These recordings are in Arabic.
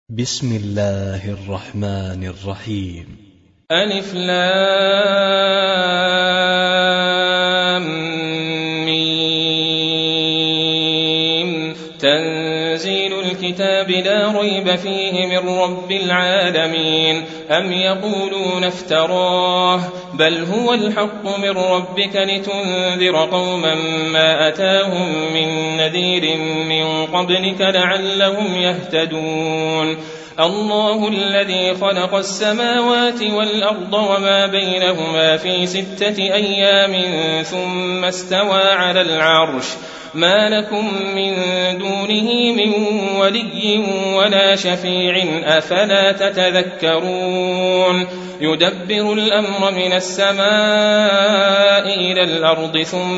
بسم الله الرحمن الرحيم. ألف لام ميم. تنزيل الكتاب لا ريب فيه من رب العالمين. أم يقولون افتراه بل هو الحق من ربك لتنذر قوما ما أتاهم من نذير من قبلك لعلهم يهتدون. الله الذي خلق السماوات والأرض وما بينهما في 6 أيام ثم استوى على العرش ما لكم من دونه من ولي ولا شفيع أفلا تتذكرون. يدبر الأمر من السماء إلى الأرض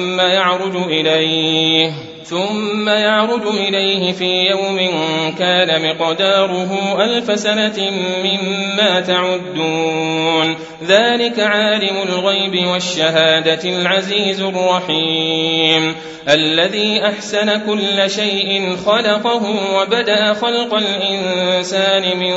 ثم يعرج إليه في يوم كان مقداره 1000 سنة مما تعدون. ذلك عالم الغيب والشهادة العزيز الرحيم الذي أحسن كل شيء خلقه وبدأ خلق الإنسان من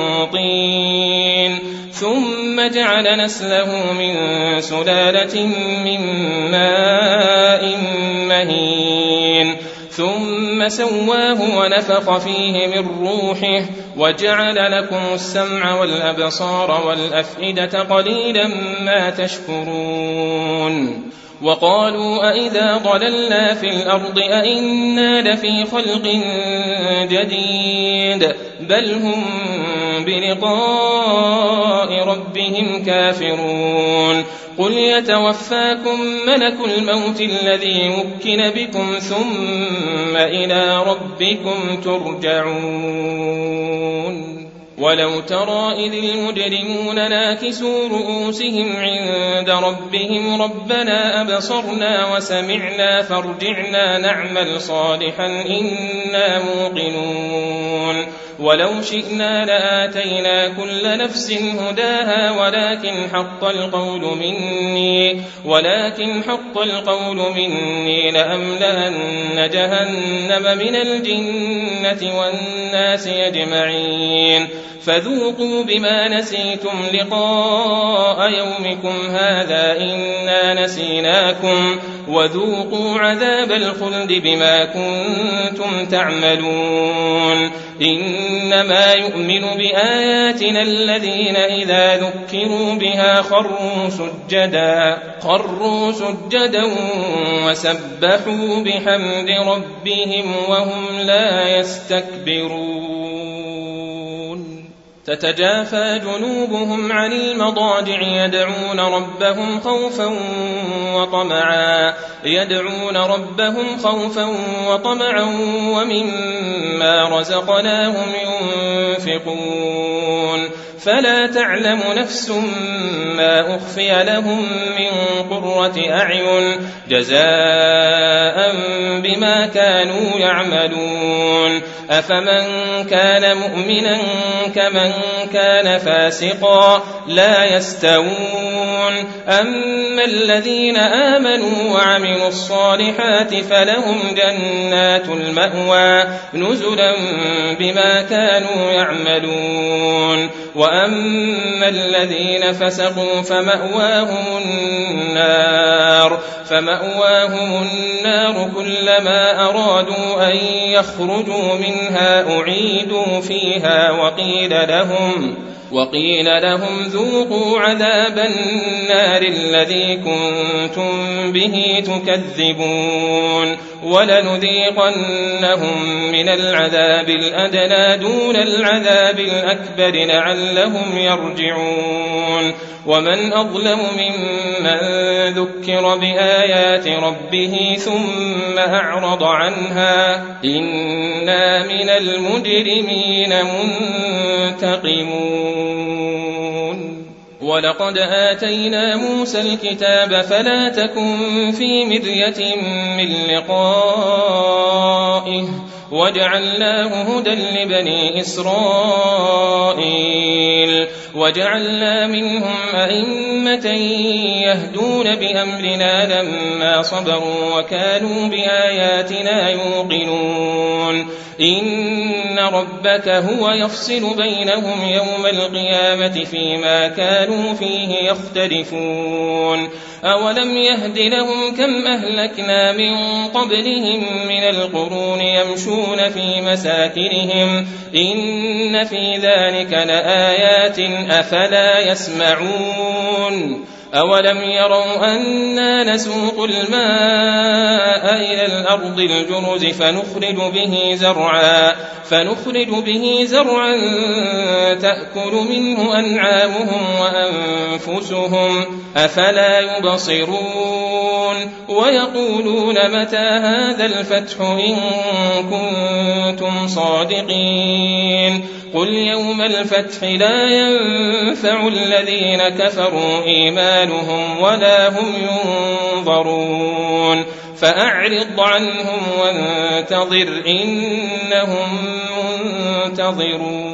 طين ثم جعل نسله من سلالة من ماء مهين ثم سواه ونفخ فيه من روحه وجعل لكم السمع والأبصار والأفئدة قليلا ما تشكرون. وقالوا أئذا ضللنا في الأرض أئنا لفي خلق جديد بل هم بلقاء ربهم كافرون. قل يتوفاكم ملك الموت الذي وكل بكم ثم إلى ربكم ترجعون. ولو ترى إذ المجرمون ناكسوا رؤوسهم عند ربهم ربنا أبصرنا وسمعنا فارجعنا نعمل صالحا إنا موقنون. ولو شئنا لآتينا كل نفس هداها ولكن حق القول مني لأملأن جهنم من الجنة والناس أجمعين. فذوقوا بما نسيتم لقاء يومكم هذا إنا نسيناكم وذوقوا عذاب الخلد بما كنتم تعملون. إنما يؤمن بآياتنا الذين إذا ذكروا بها خروا سجدا وسبحوا بحمد ربهم وهم لا يستكبرون. تتجافى جنوبهم عن المضاجع يدعون ربهم خوفا وطمعا ومما رزقناهم ينفقون. فلا تعلم نفس ما أخفي لهم من قرة أعين جزاء بما كانوا يعملون. أفمن كان مؤمنا كمن كان فاسقا لا يستوون. أما الذين آمنوا وعملوا الصالحات فلهم جنات المأوى نزلا بما كانوا يعملون. وأما الذين فسقوا فمأواهم النار كلما أرادوا أن يخرجوا منها أعيدوا فيها وقيل لهم ذوقوا عذاب النار الذي كنتم به تكذبون. ولنذيقنهم من العذاب الأدنى دون العذاب الأكبر لعلهم يرجعون. ومن أظلم ممن ذكر بآيات ربه ثم أعرض عنها إنا من المجرمين منتقمون. ولقد آتينا موسى الكتاب فلا تكن في مرية من لقائه وجعلناه هدى لبني إسرائيل وجعلنا منهم أئمة يهدون بأمرنا لما صبروا وكانوا بآياتنا يوقنون. إن ربك هو يفصل بينهم يوم القيامة فيما كانوا فيه يختلفون أولم يهد لهم كم أهلكنا من قبلهم من القرون يمشون في مساكنهم إن في ذلك لآيات أفلا يسمعون أولم يروا أنا نسوق الماء إلى الأرض الجرز فنخرج به زرعا تأكل منه أنعامهم وأنفسهم أفلا يبصرون ويقولون متى هذا الفتح إن كنتم صادقين قل يوم الفتح لا ينفع الذين كفروا إيمانهم ولا هم ينظرون فأعرض عنهم وانتظر إنهم منتظرون